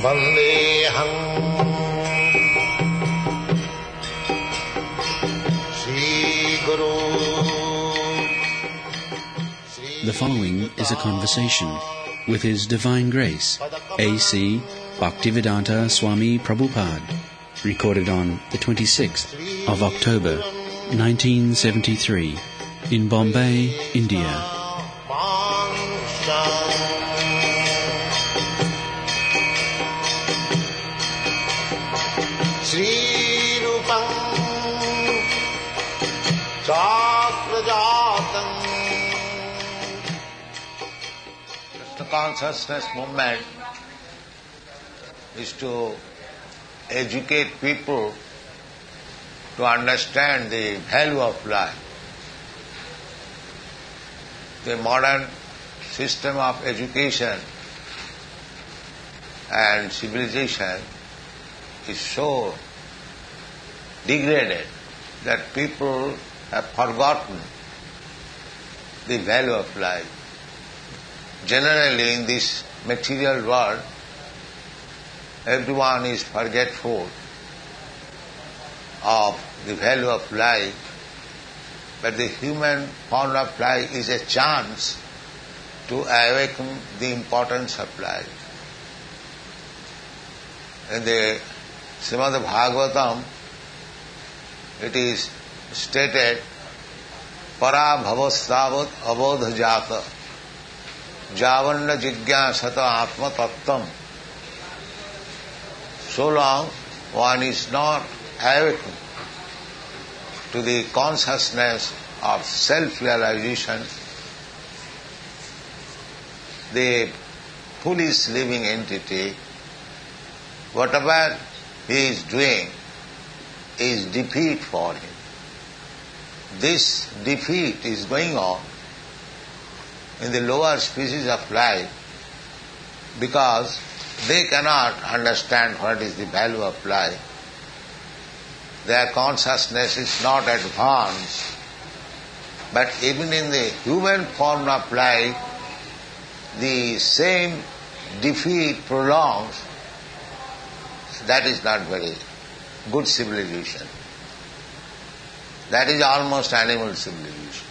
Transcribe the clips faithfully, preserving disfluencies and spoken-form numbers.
Vandeham Sri Guru. The following is a conversation with His Divine Grace, A C Bhaktivedanta Swami Prabhupada, recorded on the twenty-sixth of October, nineteen seventy-three, in Bombay, India. Sri Rupam Chakrajatam. Krishna consciousness movement is to educate people to understand the value of life. The modern system of education and civilization is so degraded that people have forgotten the value of life. Generally in this material world, everyone is forgetful of the value of life, but the human form of life is a chance to awaken the importance of life. In the Srimad Bhagavatam, it is stated, Para bhavastavat abodha jata javanna jigyasata atma tattam. So long one is not awakened to the consciousness of self-realization, the foolish living entity, whatever he is doing is defeat for him. This defeat is going on in the lower species of life because they cannot understand what is the value of life. Their consciousness is not advanced. But even in the human form of life, the same defeat prolongs. That is not very good civilization. That is almost animal civilization.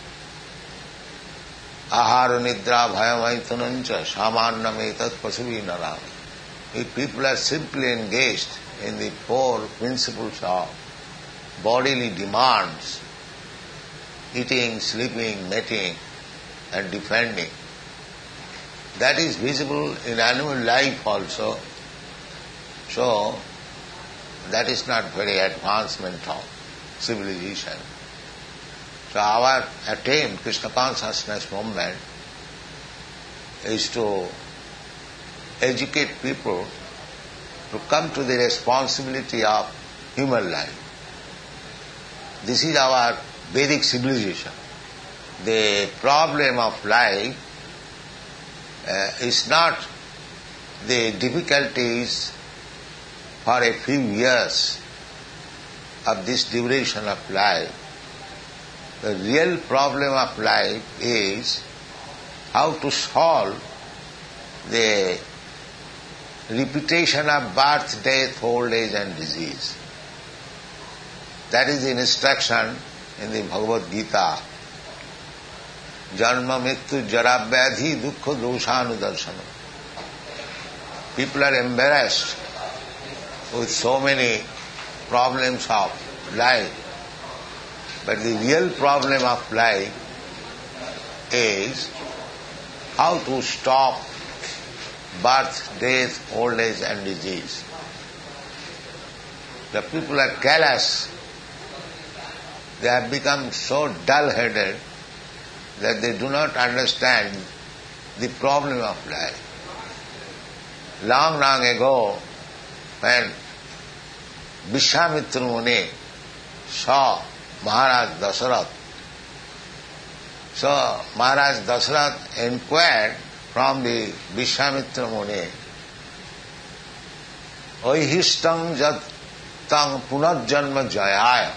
Ahara nidra bhayamaithanancha samannam etat pasuvi naram. If people are simply engaged in the four principles of bodily demands, eating, sleeping, mating and defending, that is visible in animal life also. So, that is not very advancement of civilization. So our attempt, Krishna consciousness movement, is to educate people to come to the responsibility of human life. This is our Vedic civilization. The problem of life uh, is not the difficulties for a few years of this duration of life. The real problem of life is how to solve the repetition of birth, death, old age and disease. That is the instruction in the Bhagavad Gita. Janma mrityu jara vyadhi dukkha doshanudarsana. People are embarrassed with so many problems of life. But the real problem of life is how to stop birth, death, old age and disease. The people are callous. They have become so dull-headed that they do not understand the problem of life. Long, long ago, when Vishwamitra Muni saw Maharaj Dasarath, so Maharaj Dasarath inquired from the Vishwamitra Muni, Oihishtam jat tang punarjanma jayaya.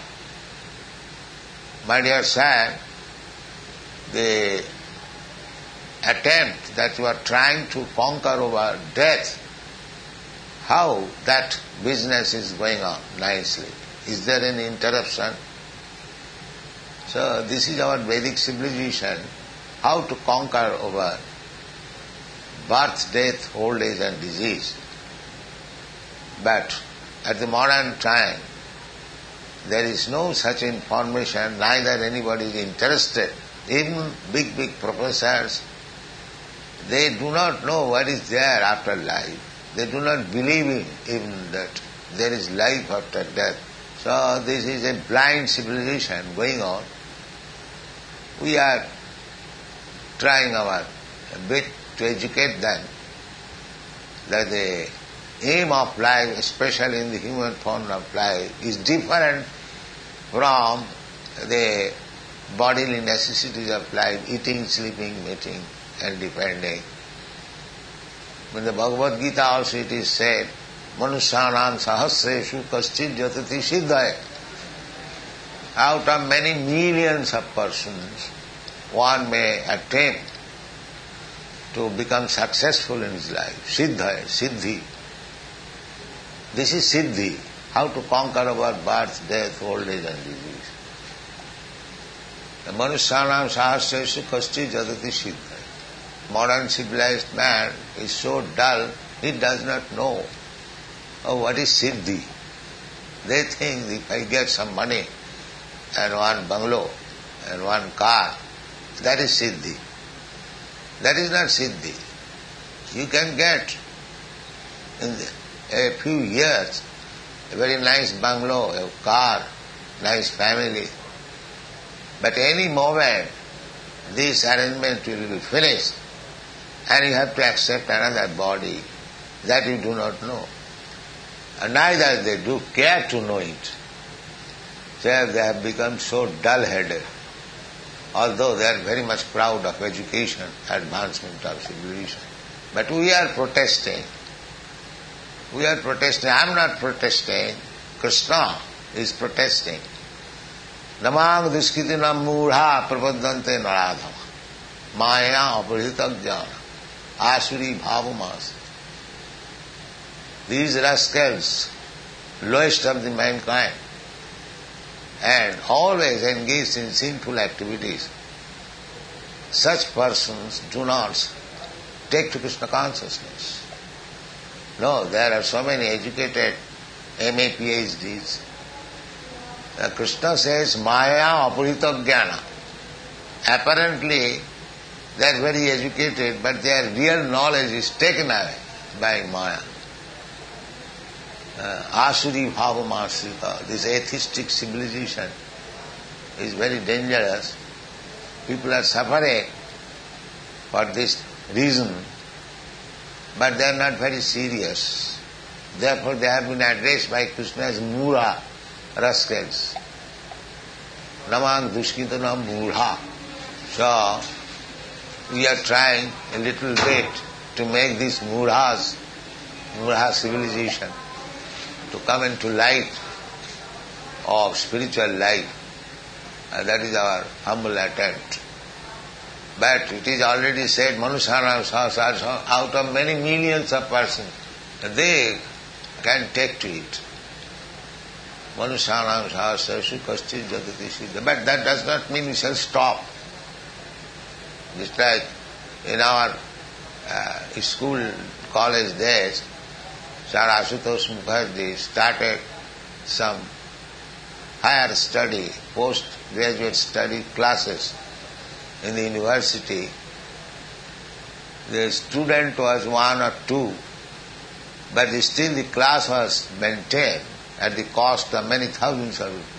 My dear son, the attempt that you are trying to conquer over death how that business is going on nicely. Is there any interruption? So this is our Vedic civilization, how to conquer over birth, death, old age and disease. But at the modern time, there is no such information, neither anybody is interested. Even big, big professors, they do not know what is there after life. They do not believe in even that there is life after death. So this is a blind civilization going on. We are trying our bit to educate them that the aim of life, especially in the human form of life, is different from the bodily necessities of life, eating, sleeping, mating and depending. In the Bhagavad Gita also it is said, Manusyanam sahasreshu kaschid jatati siddhaya. Out of many millions of persons, one may attempt to become successful in his life. Siddhaya, siddhi. This is siddhi, how to conquer our birth, death, old age and disease. The Manusyanam sahasreshu kaschid jatati siddhaya. Modern civilized man is so dull, he does not know oh, what is siddhi. They think if I get some money and one bungalow and one car, that is siddhi. That is not siddhi. You can get in a few years a very nice bungalow, a car, nice family. But any moment this arrangement will be finished and you have to accept another body that you do not know. And neither they do care to know it. So they have become so dull-headed, although they are very much proud of education, advancement of civilization. But we are protesting. We are protesting. I am not protesting. Krishna is protesting. Namang duskitinam mudha prabodhante naradhama maya aparhita jnana asuri bhavamas. These rascals, lowest of the mankind, and always engaged in sinful activities, such persons do not take to Krishna consciousness. No, there are so many educated M A P H Ds. Uh, Krishna says, Maya apurita jnana. Apparently, they are very educated, but their real knowledge is taken away by Maya. Uh, Asuri Bhavamasrita, this atheistic civilization is very dangerous. People are suffering for this reason, but they are not very serious. Therefore they have been addressed by Krishna as Mura, rascals. Namang dushkitanam mudha. So we are trying a little bit to make these mudhas, mudha civilization, to come into light of spiritual life. And that is our humble attempt. But it is already said, Manusyanam sahasreshu, out of many millions of persons, they can take to it. Manusyanam sahasreshu kaschid jatati siddha. But that does not mean we shall stop. Just like in our uh, school, college days, Sir Ashutosh Mukherjee started some higher study, post-graduate study classes in the university. The student was one or two, but still the class was maintained at the cost of many thousands of rupees.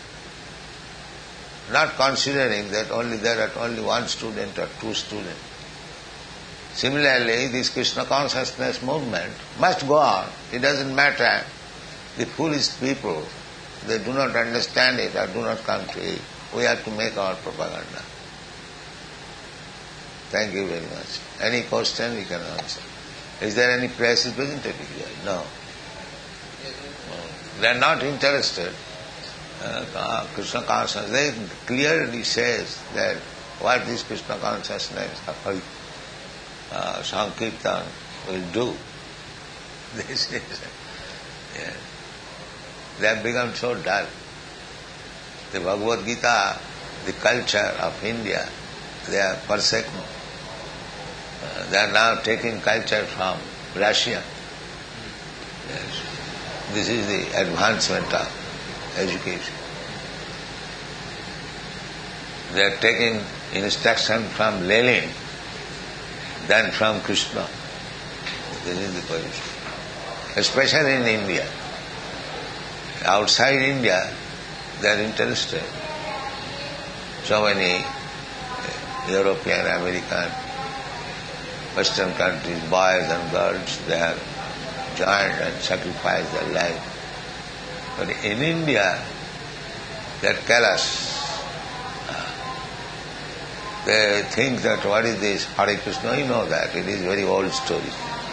Not considering that only there are only one student or two students. Similarly, this Krishna consciousness movement must go on. It doesn't matter. The foolish people, they do not understand it or do not come to it. We have to make our propaganda. Thank you very much. Any question we can answer. Is there any place representative here? No. They are not interested. Uh, Krishna consciousness, they clearly says that what this Krishna consciousness of uh, Sankirtan will do. This is, yeah. They have become so dull. The Bhagavad Gita, the culture of India, they are forsaken. Uh, they are now taking culture from Russia. Yes. This is the advancement of education. They are taking instruction from Lenin than from Krishna. This is the position. Especially in India. Outside India, they are interested. So many European, American, Western countries, boys and girls, they have joined and sacrificed their life. But in India, they are careless. They think that what is this Hare Krishna, you know that, it is very old story.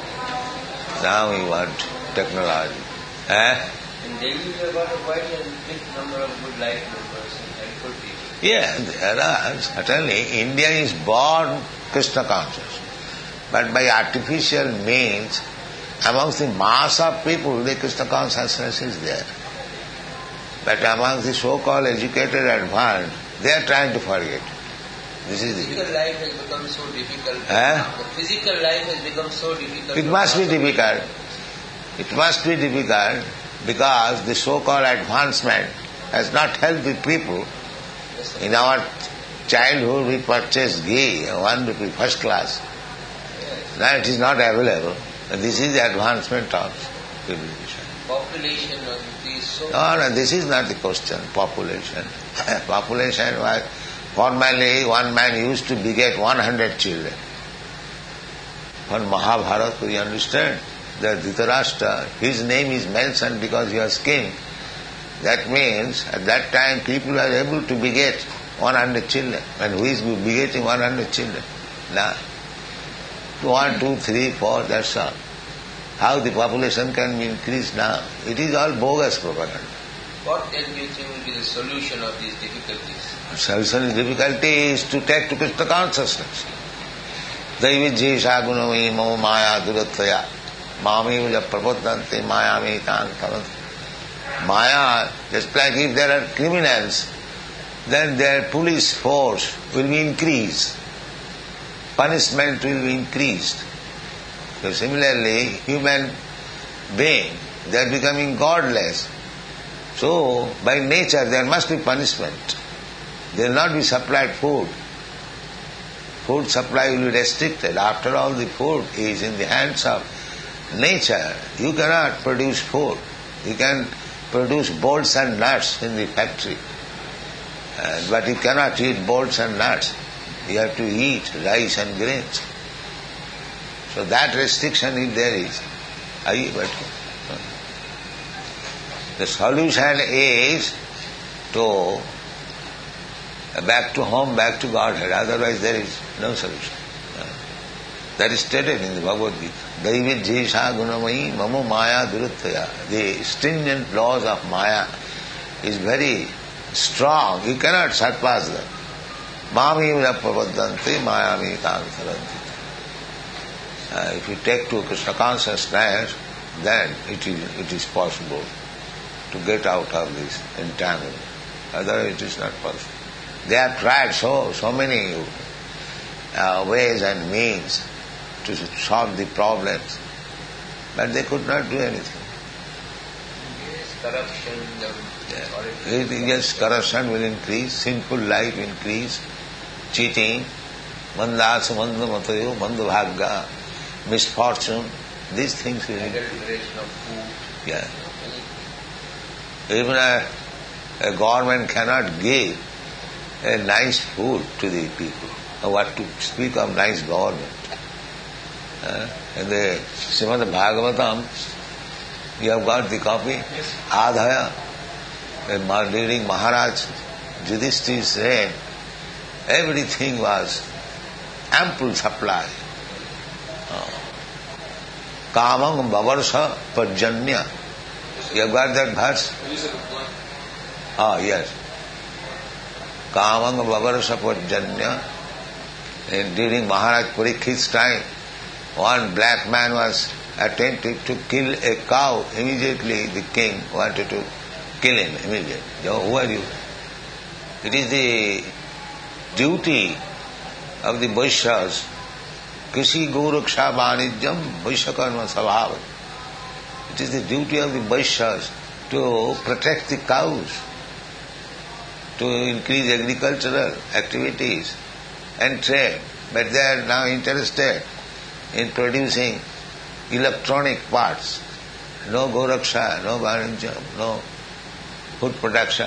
Now we want technology. Eh? In Delhi we have got a quite a big number of good life members and helpful people. Yeah, there are. Certainly, India is born Krishna conscious. But by artificial means, amongst the mass of people, the Krishna consciousness is there. But amongst the so-called educated advanced, they are trying to forget. This is the physical life has become so difficult. Eh? The physical life has become so difficult. It must be difficult. It must be difficult because the so-called advancement has not helped the people. Yes, in our childhood we purchased ghee, one rupee, first class. Yes. Now it is not available. This is the advancement of civilization. Population of these so... No, no, this is not the question, population. Population was... Formerly, one man used to beget one hundred children. From Mahabharata, we understand that Dhritarashtra, his name is mentioned because he was king. That means, at that time, people were able to beget one hundred children. And who is begetting one hundred children? Now, one, two, three, four, that's all. How the population can be increased now? It is all bogus propaganda. What then do you think will be the solution of these difficulties? The solution of difficulty is to take to Krishna consciousness. Daivijjesha gunami mama maya durattaya mami uja prabodhanti maya me tantavanti. Maya, just like if there are criminals, then their police force will be increased. Punishment will be increased. So similarly, human being, they are becoming godless. So, by nature there must be punishment. There will not be supplied food. Food supply will be restricted. After all, the food is in the hands of nature. You cannot produce food. You can produce bolts and nuts in the factory. Uh, but you cannot eat bolts and nuts. You have to eat rice and grains. So that restriction, if there is, are you but the solution is to back to home, back to Godhead. Otherwise there is no solution. That is stated in the Bhagavad Gita. Daivijjesha gunamayi mamo maya duruttaya. The stringent laws of Maya is very strong. You cannot surpass them. Mami prabodhanti mayami tantaranti. Uh, if you take to Krishna consciousness, then it is, it is possible to get out of this entanglement. Otherwise it is not possible. They have tried so, so many uh, ways and means to solve the problems, but they could not do anything. Yes, corruption, the Yeah. Yes, corruption will increase, sinful life increase, cheating, mandasa manda matayo, manda bhagga, misfortune, these things will increase. adulteration of food. Yeah. Even a, a government cannot give a nice food to the people. What to speak of nice government? Uh, in the Srimad Bhagavatam, you have got the copy? Yes. Adhaya. During Maharaj Yudhishthir's reign, everything was ample supply. Kamang Bavarsha Parjanya. You have got that verse? Ah, yes. Kamang Bavarsha Parjanya. And during Maharaj Parikshit's time, one black man was attempted to kill a cow, immediately the king wanted to kill him immediately. Oh, who are you? It is the duty of the Vaishyas, Krishi Gauraksha Vanijyam Vaishyakarma Sabhava. It is the duty of the Vaishyas to protect the cows, to increase agricultural activities and trade. But they are now interested in producing electronic parts. No Gauraksha, no Vanijyam, no food production.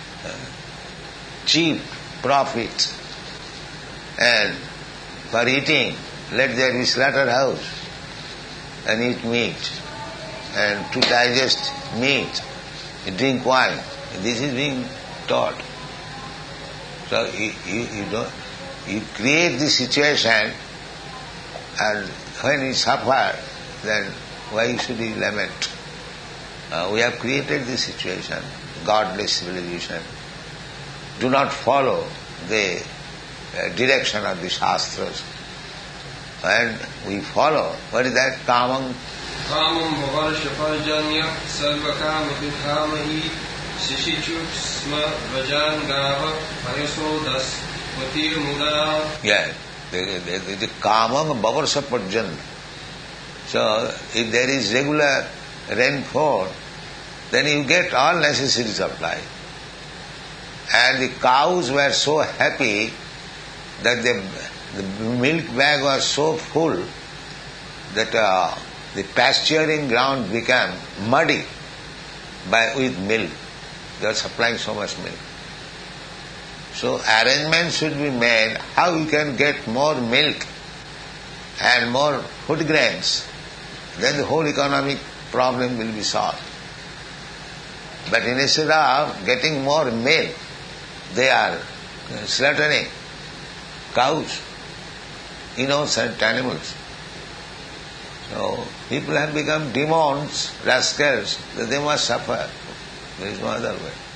Cheap profit. And for eating, let there be slaughterhouse and eat meat. And to digest meat, drink wine. This is being taught. So you, you, you, don't, you create the situation, and when you suffer, then why should you lament? Uh, we have created this situation, godless civilization. Do not follow the uh, direction of the Shastras. And we follow, what is that? Kamam? Kamam bhavarsha parjanya sarvakam vidhamahi sishichuksma vajangava payasodas patir muda. Yeah, the, the, the, the Kamam bhavarsha parjanya. So, if there is regular rainfall, then you get all necessities of life. And the cows were so happy that the, the milk bag was so full that uh, the pasturing ground became muddy by with milk. They are supplying so much milk. So arrangements should be made how you can get more milk and more food grains. Then the whole economic problem will be solved. But instead of getting more milk, they are slaughtering cows, innocent animals. So people have become demons, rascals, that they must suffer. There is no other way.